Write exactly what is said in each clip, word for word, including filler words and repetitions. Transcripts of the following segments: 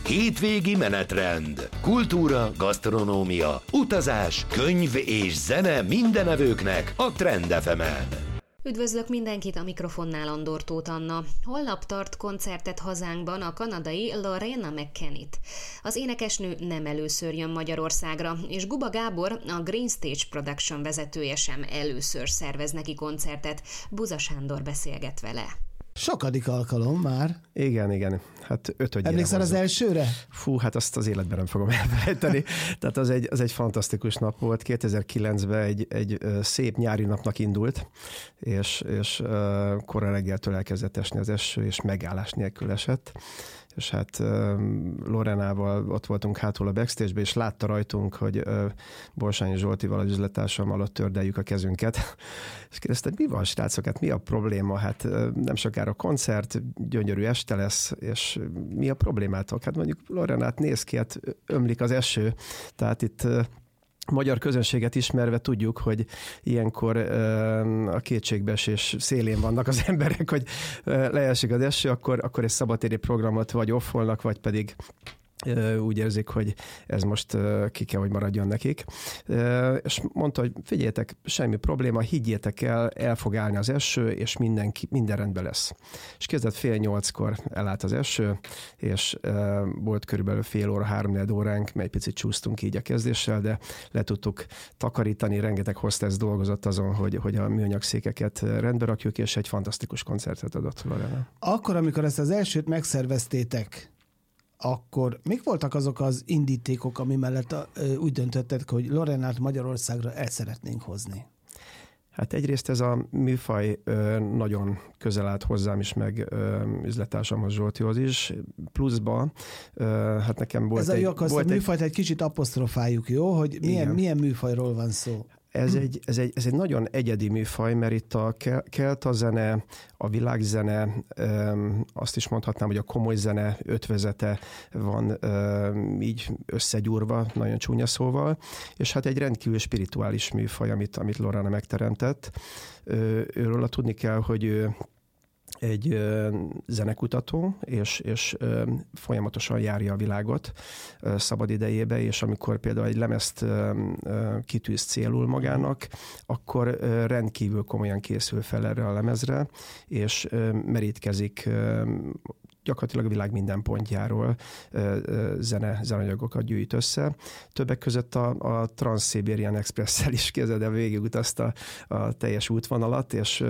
Hétvégi menetrend. Kultúra, gasztronómia, utazás, könyv és zene mindenevőknek a Trend ef emen. Üdvözlök mindenkit, a mikrofonnál Andor Tóth Anna. Holnap tart koncertet hazánkban a kanadai Lorena McKennitt. Az énekesnő nem először jön Magyarországra, és Guba Gábor, a Green Stage Production vezetője sem először szervez neki koncertet. Buza Sándor beszélget vele. Sokadik alkalom már. Igen, igen. Hát ötödjére. Emlékszel az elsőre? Fú, hát azt az életben nem fogom elfelejteni. Tehát az egy, az egy fantasztikus nap volt. kétezer-kilencben egy, egy szép nyári napnak indult, és, és korán reggeltől elkezdett esni az eső, és megállás nélkül esett. És hát Lorenával ott voltunk hátul a backstage-be, és látta rajtunk, hogy Borsányi Zsoltival, az üzlettársammal ott tördeljük a kezünket. És kérdezte, mi van, srácok, hát mi a probléma? Hát nem sokára koncert, gyönyörű este lesz, és mi a problémátok? Hát mondjuk Lorenát néz ki, hát ömlik az eső, tehát itt magyar közönséget ismerve tudjuk, hogy ilyenkor a kétségbeesés szélén vannak az emberek, hogy leesik az eső, akkor, akkor egy szabadtéri programot vagy offolnak, vagy pedig úgy érzik, hogy ez most ki kell, hogy maradjon nekik. És mondta, hogy figyeljetek, semmi probléma, higgyétek el, el fog állni az eső, és mindenki, minden rendben lesz. És kezdett fél nyolckor elállt az eső, és volt körülbelül fél óra, háromnegyed óránk, mely picit csúsztunk így a kezdéssel, de le tudtuk takarítani, rengeteg hostess dolgozott azon, hogy, hogy a műanyag székeket rendbe rakjuk, és egy fantasztikus koncertet adott Lorena. Akkor, amikor ezt az elsőt megszerveztétek, akkor mik voltak azok az indítékok, ami mellett úgy döntöttek, hogy Lorenát Magyarországra el szeretnénk hozni? Hát egyrészt ez a műfaj nagyon közel állt hozzám is, meg üzlettársamhoz, Zsoltihoz is. Pluszba, hát nekem volt ez a egy... jó, azt a műfajt egy... egy kicsit apostrofáljuk, jó? Hogy milyen, milyen műfajról van szó? Ez egy, ez, egy, ez egy nagyon egyedi műfaj, mert itt a kelta zene, a világzene, azt is mondhatnám, hogy a komoly zene ötvözete van így összegyúrva, nagyon csúnya szóval, és hát egy rendkívül spirituális műfaj, amit, amit Lorena megteremtett. Őről tudni kell, hogy ő egy ö, zenekutató, és, és ö, folyamatosan járja a világot ö, szabad idejébe, és amikor például egy lemezt ö, ö, kitűz célul magának, akkor ö, rendkívül komolyan készül fel erre a lemezre, és ö, merítkezik ö, gyakorlatilag a világ minden pontjáról zene, zeneanyagokat gyűjt össze. Többek között a, a Trans-Siberian Express-szel is kezdve végigutazta a teljes útvonalat, és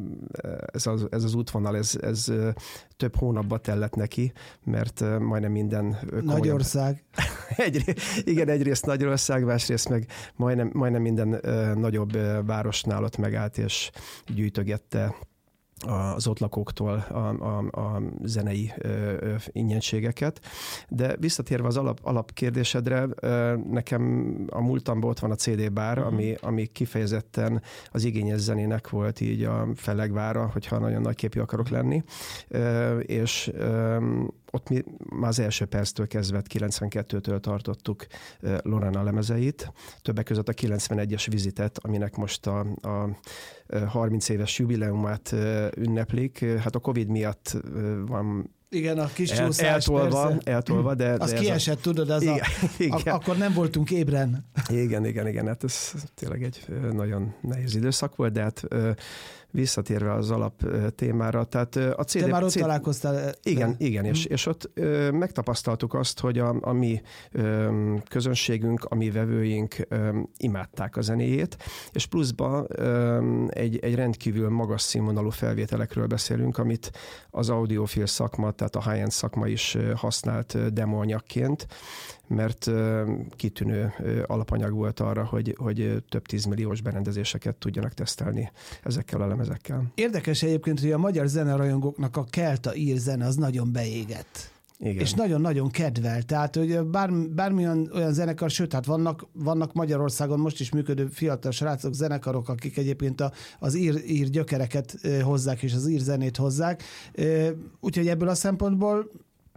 ez az, ez az útvonal, ez, ez több hónapba tellett neki, mert majdnem minden... Nagyország. Egy, igen, egyrészt Nagyország, másrészt meg majdnem, majdnem minden nagyobb városnál ott megállt, és gyűjtögette az ott lakóktól a, a, a zenei ö, ö, ingyenségeket. De visszatérve az alap, alapkérdésedre, ö, nekem a múltamban ott van a cé dé bár, uh-huh. ami, ami kifejezetten az igényes zenének volt így a fellegvára, hogyha nagyon nagy képű akarok lenni. Ö, és ö, ott mi már az első perctől kezdve kilencvenkettőtől tartottuk Lorena lemezeit, többek között a kilencvenegyes vizitet, aminek most a, a harminc éves jubileumát ünneplik. Hát a Covid miatt van igen, a kis El, csúszás, eltolva, eltolva, de... Az de kiesett, a... tudod, az igen, a... igen. A, akkor nem voltunk ébren. Igen, igen, igen, hát ez tényleg egy nagyon nehéz időszak volt, de hát visszatérve az alap témára, tehát a cé dé... Te már ott cé dé... találkoztál? Igen, igen, és, és ott ö, megtapasztaltuk azt, hogy a, a mi ö, közönségünk, a mi vevőink ö, imádták a zenéjét, és pluszba ö, egy, egy rendkívül magas színvonalú felvételekről beszélünk, amit az audiofil szakma, tehát a high-end szakma is használt demoanyagként, mert kitűnő alapanyag volt arra, hogy, hogy több tízmilliós berendezéseket tudjanak tesztelni ezekkel a lemezekkel. Érdekes egyébként, hogy a magyar zenerajongóknak a kelta ír zene az nagyon beégett. Igen. És nagyon-nagyon kedvel. Tehát, hogy bár, bármilyen olyan zenekar, sőt, hát vannak, vannak Magyarországon most is működő fiatal srácok, zenekarok, akik egyébként a, az ír, ír gyökereket hozzák, és az ír zenét hozzák. Úgyhogy ebből a szempontból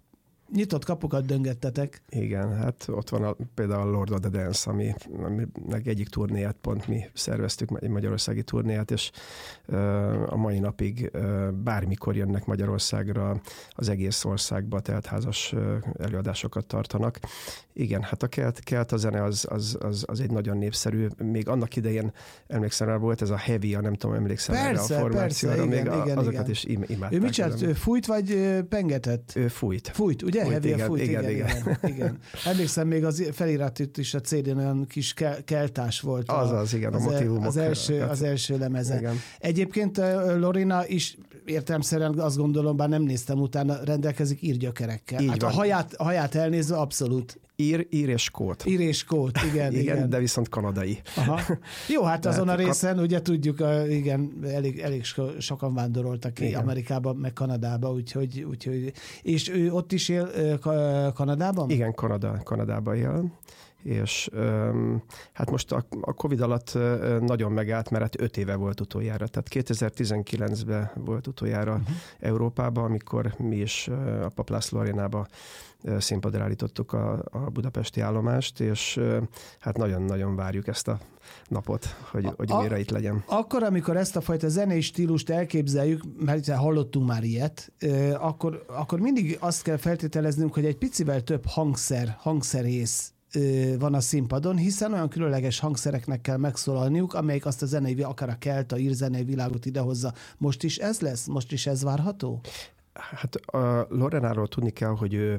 nyitott kapukat döngettetek. Igen, hát ott van a, például a Lord of the Dance, ami, aminek egyik turnéját pont mi szerveztük, egy magyarországi turnéját, és uh, a mai napig uh, bármikor jönnek Magyarországra, az egész országba teltházas uh, előadásokat tartanak. Igen, hát a kelt, kelt a zene az, az, az, az egy nagyon népszerű, még annak idején emlékszem rá, volt ez a heavy, a nem tudom, emlékszem persze, erre a formációra, persze, még igen, a, igen, azokat igen. is im, imádták. Ő mit csinált? Ő fújt vagy pengetett? Ő fújt. Fújt, ugye? Fújt, Heavy, igen, fújt, igen, igen, igen, igen, igen. Emlékszem, még az felirat is a cé dén olyan kis ke- keltás volt. Az az, igen, az, a motívumok. Az első, az első lemeze. Igen. Egyébként Lorena is értelemszerűen azt gondolom, bár nem néztem utána, rendelkezik írgyökerekkel. Hát a haját, a haját elnézve abszolút. Ír, ír és skót. Ír és skót, igen, igen. Igen, de viszont kanadai. Aha. Jó, hát azon a részen, ugye tudjuk, igen, elég, elég sokan vándoroltak ki Amerikába, meg Kanadába, úgyhogy, úgyhogy, és ő ott is él Kanadában? Igen, Kanada, Kanadában él. És um, hát most a, a Covid alatt uh, nagyon megállt, mert hát öt éve volt utoljára. Tehát kétezer-tizenkilencben volt utoljára uh-huh. Európában, amikor mi is uh, a Papp László arénába uh, színpadra állítottuk a, a budapesti állomást, és uh, hát nagyon-nagyon várjuk ezt a napot, hogy, a, hogy újra itt legyen. Akkor, amikor ezt a fajta zenei stílust elképzeljük, mert hallottunk már ilyet, uh, akkor, akkor mindig azt kell feltételeznünk, hogy egy picivel több hangszer, hangszerész van a színpadon, hiszen olyan különleges hangszereknek kell megszólalniuk, amelyik azt a zenei, akár a kelta, ír zenei világot idehozza. Most is ez lesz? Most is ez várható? Hát a Lorenáról tudni kell, hogy ő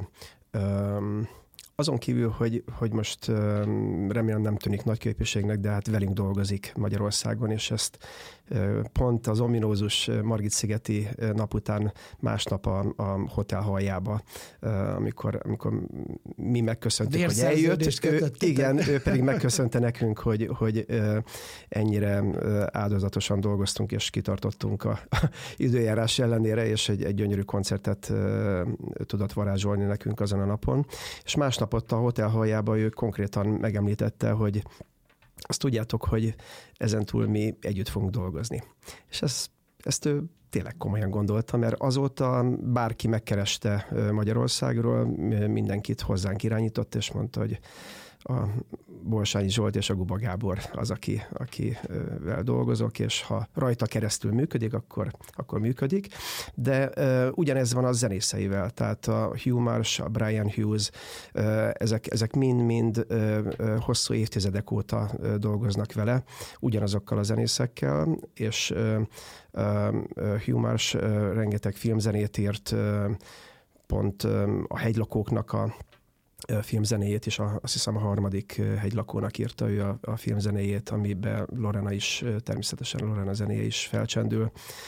um, azon kívül, hogy, hogy most um, remélem nem tűnik nagy képviségnek, de hát velünk dolgozik Magyarországon, és ezt uh, pont az ominózus Margit-szigeti nap után másnap a, a hotel haljába, uh, amikor, amikor mi megköszöntük, hogy eljött. Ő, igen, ő pedig megköszönte nekünk, hogy, hogy uh, ennyire uh, áldozatosan dolgoztunk, és kitartottunk a, a időjárás ellenére, és egy, egy gyönyörű koncertet uh, tudott varázsolni nekünk azon a napon. És másnap ott a hotel haljába ő konkrétan megemlítette, hogy azt tudjátok, hogy ezentúl mi együtt fogunk dolgozni. És ez, ezt ő tényleg komolyan gondolta, mert azóta bárki megkereste Magyarországról, mindenkit hozzánk irányított, és mondta, hogy a Bolsányi Zsolt és a Guba Gábor az, aki, akivel dolgozok, és ha rajta keresztül működik, akkor, akkor működik. De uh, ugyanez van a zenészeivel, tehát a Hugh Marsh, a Brian Hughes, uh, ezek, ezek mind-mind uh, uh, hosszú évtizedek óta uh, dolgoznak vele, ugyanazokkal a zenészekkel, és uh, uh, Hugh Marsh uh, rengeteg filmzenét írt, uh, pont uh, a Hegylakóknak a filmzenéjét is, a, azt hiszem a harmadik hegylakónak írta ő a, a filmzenéjét, amiben Lorena is, természetesen Lorena zenéje is felcsendül.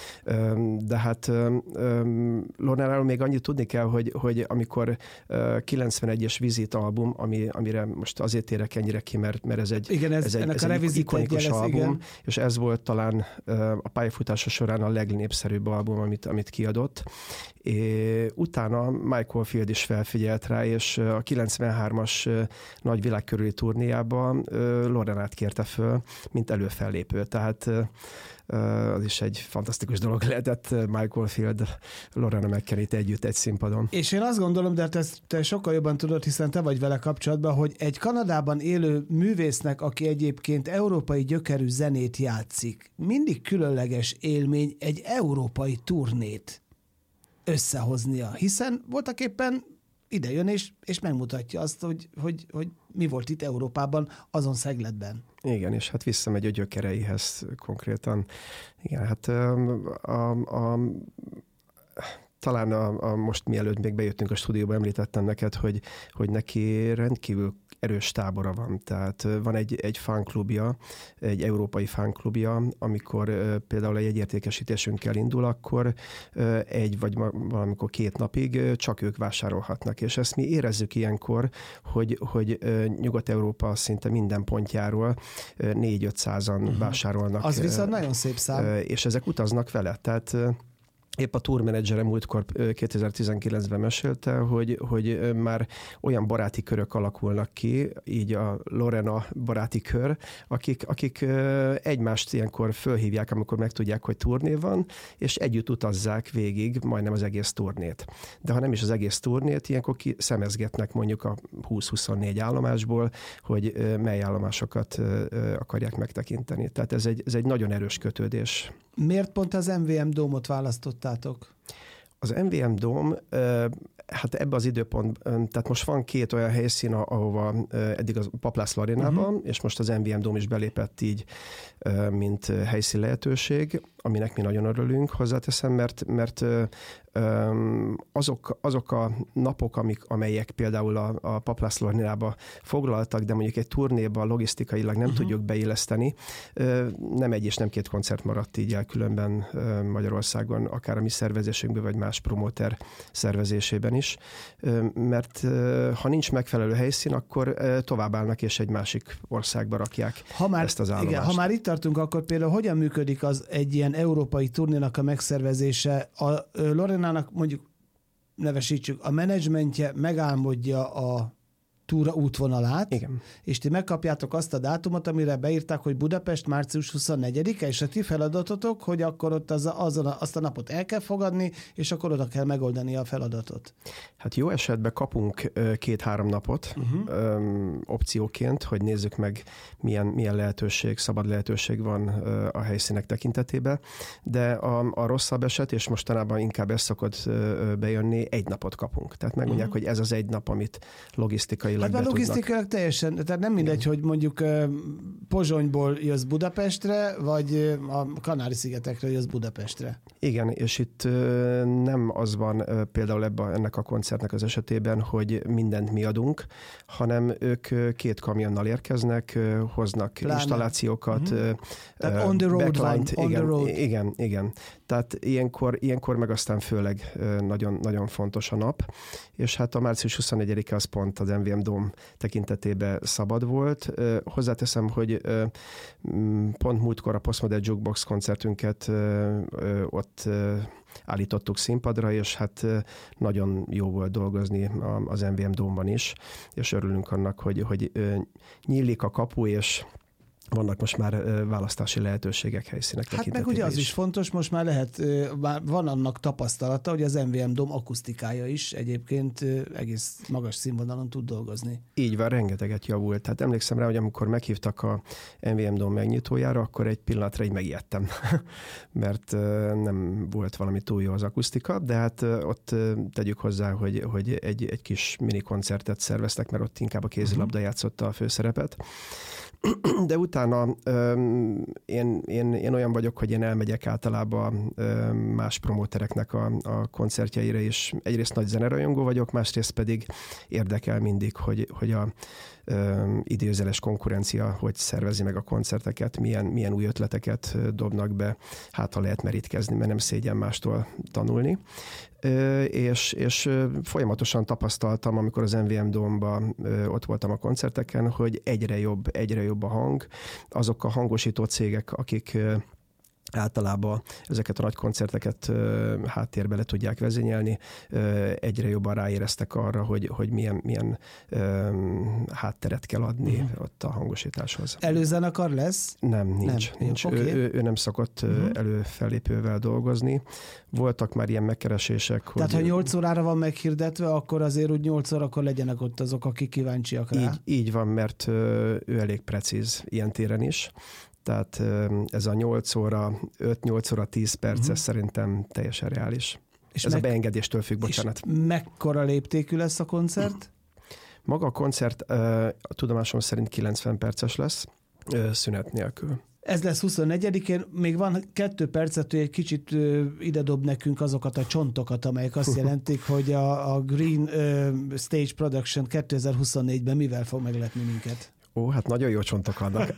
De hát Lorenáról még annyit tudni kell, hogy, hogy amikor kilencvenegyes Visit album, ami, amire most azért érek ennyire ki, mert, mert ez egy, igen, ez, ez egy, ez egy ikonikus lesz, album, igen. És ez volt talán a pályafutása során a legnépszerűbb album, amit, amit kiadott. É, utána Michael Field is felfigyelt rá, és a kilencvenhármas nagy világkörüli turnéjában Lorenát kérte föl, mint előfellépő. Tehát az is egy fantasztikus dolog lehetett, Michael Field, Lorena McKennitt együtt egy színpadon. És én azt gondolom, de hát ezt te sokkal jobban tudod, hiszen te vagy vele kapcsolatban, hogy egy Kanadában élő művésznek, aki egyébként európai gyökerű zenét játszik, mindig különleges élmény egy európai turnét összehoznia, hiszen voltak éppen ide jön és, és megmutatja azt, hogy, hogy, hogy mi volt itt Európában, azon szegletben. Igen, és hát visszamegy a gyökereihez konkrétan. Igen, hát a, a, a, talán a, a most mielőtt még bejöttünk a stúdióba, említettem neked, hogy, hogy neki rendkívül erős tábora van. Tehát van egy, egy fanklubja, egy európai fanklubja, amikor uh, például egy jegyértékesítésünkkel indul, akkor uh, egy vagy valamikor két napig uh, csak ők vásárolhatnak. És ezt mi érezzük ilyenkor, hogy, hogy uh, Nyugat-Európa szinte minden pontjáról uh, négy-ötszázan uh-huh. vásárolnak. Az viszont uh, nagyon szép szám. Uh, és ezek utaznak vele. Tehát uh, Épp a tourmenedzsere múltkor kétezer-tizenkilencben mesélte, hogy, hogy már olyan baráti körök alakulnak ki, így a Lorena baráti kör, akik, akik egymást ilyenkor fölhívják, amikor megtudják, hogy turné van, és együtt utazzák végig majdnem az egész turnét. De ha nem is az egész turnét, ilyenkor ki szemezgetnek mondjuk a húsz-huszonnégy állomásból, hogy mely állomásokat akarják megtekinteni. Tehát ez egy, ez egy nagyon erős kötődés. Miért pont az em vé em Dome-ot választottátok? Az em vé em Dome, hát ebbe az időpont, tehát most van két olyan helyszín, ahova eddig a Paplászló Arénában, uh-huh. és most az em vé em Dome is belépett így, mint helyszín lehetőség, aminek mi nagyon örülünk, hozzáteszem, mert, mert azok, azok a napok, amik, amelyek például a, a Paplászló Arénába foglaltak, de mondjuk egy turnéba logisztikailag nem uh-huh. tudjuk beilleszteni, nem egy és nem két koncert maradt így el különben Magyarországon, akár a mi szervezésünkben, vagy más promóter szervezésében is, mert ha nincs megfelelő helyszín, akkor továbbállnak és egy másik országba rakják ha már, ezt az állomást. Igen, ha már itt tartunk, akkor például hogyan működik az egy ilyen európai turnénak a megszervezése? A Lorenának mondjuk nevesítsük, a menedzsmentje megálmodja a túra útvonalát, igen. és ti megkapjátok azt a dátumot, amire beírták, hogy Budapest március huszonnegyedike, és a ti feladatotok, hogy akkor ott az, azon a, azt a napot el kell fogadni, és akkor oda kell megoldani a feladatot. Hát jó esetben kapunk két-három napot uh-huh. öm, opcióként, hogy nézzük meg, milyen, milyen lehetőség, szabad lehetőség van a helyszínek tekintetében, de a, a rosszabb eset, és mostanában inkább ez szokott bejönni, egy napot kapunk. Tehát megmondják, uh-huh. hogy ez az egy nap, amit logisztikai Hát a logisztikailag teljesen, tehát nem mindegy, hogy mondjuk Pozsonyból jössz Budapestre, vagy a Kanári-szigetekre jössz Budapestre. Igen, és itt nem az van például ebben, ennek a koncertnek az esetében, hogy mindent mi adunk, hanem ők két kamionnal érkeznek, hoznak Pláne. installációkat. Uh-huh. Tehát on the road van, on igen, the road. Igen, igen. Tehát ilyenkor, ilyenkor meg aztán főleg nagyon, nagyon fontos a nap, és hát a március huszonnegyedike az pont az em vé em Dome tekintetében szabad volt. Hozzáteszem, hogy pont múltkor a Postmodern Jukebox koncertünket ott állítottuk színpadra, és hát nagyon jó volt dolgozni az em vé em Dome-ban is, és örülünk annak, hogy, hogy nyílik a kapu, és vannak most már választási lehetőségek, helyszínek hát tekintetében. Hát meg ugye az is. is fontos, most már lehet, már van annak tapasztalata, hogy az em vé em Dome akusztikája is egyébként egész magas színvonalon tud dolgozni. Így van, rengeteget javult. Tehát emlékszem rá, hogy amikor meghívtak a em vé em Dome megnyitójára, akkor egy pillanatra így megijedtem, mert nem volt valami túl jó az akusztika, de hát ott tegyük hozzá, hogy, hogy egy, egy kis mini koncertet szerveztek, mert ott inkább a kézilabda játszotta a főszerepet. De utána öm, én, én, én olyan vagyok, hogy én elmegyek általában öm, más promótereknek a, a koncertjeire is. Egyrészt nagy zenerajongó vagyok, másrészt pedig érdekel mindig, hogy, hogy a öm, idézeles konkurencia hogy szervezi meg a koncerteket, milyen, milyen új ötleteket dobnak be, hát ha lehet merítkezni, mert nem szégyen mástól tanulni. És, és folyamatosan tapasztaltam, amikor az em vé em Dome-ban ott voltam a koncerteken, hogy egyre jobb, egyre jobb a hang. Azok a hangosító cégek, akik általában ezeket a nagy koncerteket háttérbe le tudják vezényelni, egyre jobban ráéreztek arra, hogy, hogy milyen, milyen hátteret kell adni uh-huh. ott a hangosításhoz. Előzenekar lesz? Nem, nincs. Nem. nincs. Okay. Ő, ő, ő nem szokott uh-huh. előfellépővel dolgozni. Voltak már ilyen megkeresések. Tehát hogy... ha nyolc órára van meghirdetve, akkor azért úgy nyolc órakor legyenek ott azok, akik kíváncsiak rá. Így, így van, mert ő elég precíz ilyen téren is. Tehát ez a nyolc óra, öt-nyolc óra, tíz perc, uh-huh. ez szerintem teljesen reális. És ez meg, a beengedéstől függ, bocsánat. És mekkora léptékű lesz a koncert? Maga a koncert a tudomásom szerint kilencven perces lesz, szünet nélkül. Ez lesz huszonnegyedikén, még van kettő percet, hogy egy kicsit ö, ide dob nekünk azokat a csontokat, amelyek azt jelentik, hogy a, a Green ö, Stage Production kétezer-huszonnégyben mivel fog meglepni minket? Ó, hát nagyon jó csontok vannak.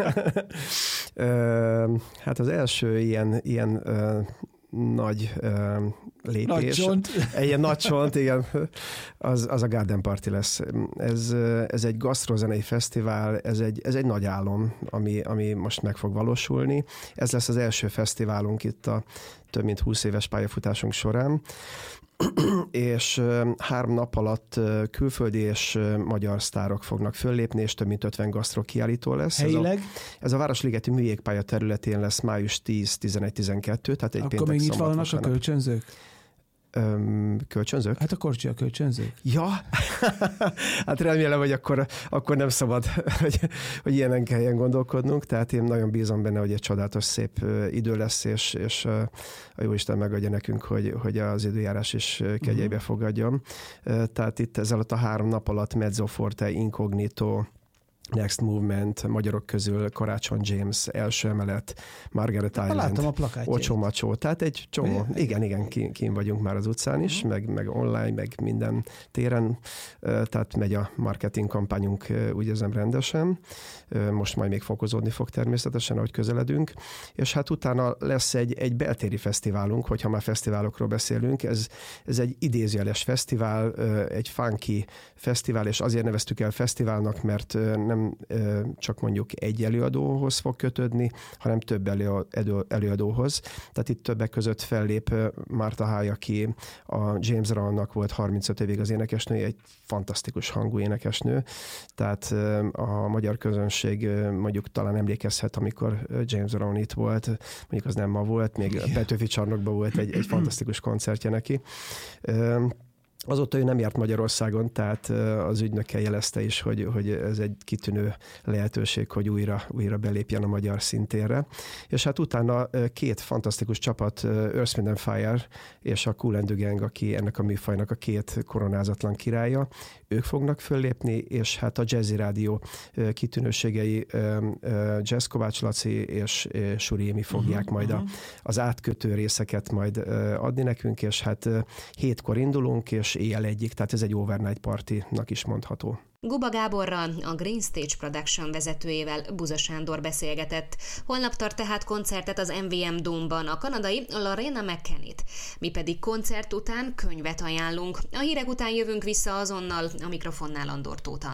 Hát az első ilyen, ilyen nagy lépés. Nagy csont. Egy ilyen nagy csont, igen. Az, az a Garden Party lesz. Ez, ez egy gasztrozenei fesztivál, ez egy, ez egy nagy álom, ami, ami most meg fog valósulni. Ez lesz az első fesztiválunk itt a több mint húsz éves pályafutásunk során, és három nap alatt külföldi és magyar sztárok fognak föllépni, és több mint ötven gasztro kiállító lesz. Helyileg? Ez a, ez a Városligeti Műjégpálya területén lesz május tíz, tizenegy, tizenkettő, tehát egy Akkor péntek, még szombat, nyitva vannak vasárnap. a kölcsönzők? Öm, kölcsönzők? Hát a korcsi a kölcsönzők. Ja, hát remélem, hogy akkor, akkor nem szabad, hogy, hogy ilyenen kelljen gondolkodnunk, tehát én nagyon bízom benne, hogy egy csodálatos szép idő lesz, és, és a Jóisten megadja nekünk, hogy, hogy az időjárás is kegyeibe fogadjon. Tehát itt ez alatt a három nap alatt Mezzo Forte, Incognito, Next Movement, magyarok közül Karácsony James, Első Emelet, Margaret Island, Island, a Ocsó Macsó, tehát egy csomó, Ugye? igen, igen, kín, kín vagyunk már az utcán is, uh-huh. meg, meg online, meg minden téren, tehát megy a marketing kampányunk, úgy érzem, rendesen. Most majd még fokozódni fog természetesen, ahogy közeledünk, és hát utána lesz egy, egy beltéri fesztiválunk, hogyha már fesztiválokról beszélünk, ez, ez egy idézőjeles fesztivál, egy funky fesztivál, és azért neveztük el fesztiválnak, mert nem csak mondjuk egy előadóhoz fog kötődni, hanem több előadó, előadóhoz. Tehát itt többek között fellép Martha High, aki a James Brownnak volt harmincöt évig az énekesnője, egy fantasztikus hangú énekesnő. Tehát a magyar közönség mondjuk talán emlékezhet, amikor James Brown itt volt, mondjuk az nem ma volt, még Petőfi Csarnokban volt egy, egy fantasztikus koncertje neki. Azóta ő nem járt Magyarországon, tehát az ügynöke jelezte is, hogy, hogy ez egy kitűnő lehetőség, hogy újra, újra belépjen a magyar szintérre. És hát utána két fantasztikus csapat, Earth, Wind and Fire és a Kool and the Gang, aki ennek a műfajnak a két koronázatlan királya, ők fognak föllépni, és hát a Jazzy Rádió kitűnőségei Jazz Kovács Laci és Suri Émi fogják uh-huh, majd uh-huh. A, az átkötő részeket majd adni nekünk, és hát hétkor indulunk, és éjjel egyik, tehát ez egy overnight party-nak is mondható. Guba Gáborral, a Green Stage Production vezetőjével Buza Sándor beszélgetett. Holnap tart tehát koncertet az em vé em Dome-ban a kanadai Lorena McKennitt. Mi pedig koncert után könyvet ajánlunk. A hírek után jövünk vissza azonnal, a mikrofonnál Andor Tóth.